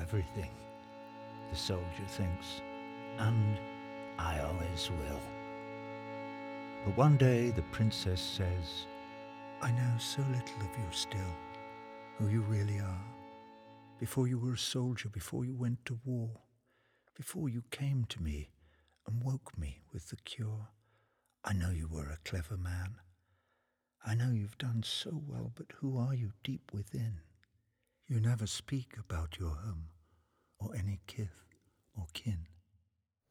everything, the soldier thinks, and I always will. But one day the princess says, I know so little of you still, who you really are. Before you were a soldier, before you went to war, before you came to me and woke me with the cure, I know you were a clever man. I know you've done so well, but who are you deep within? You never speak about your home, or any kith or kin.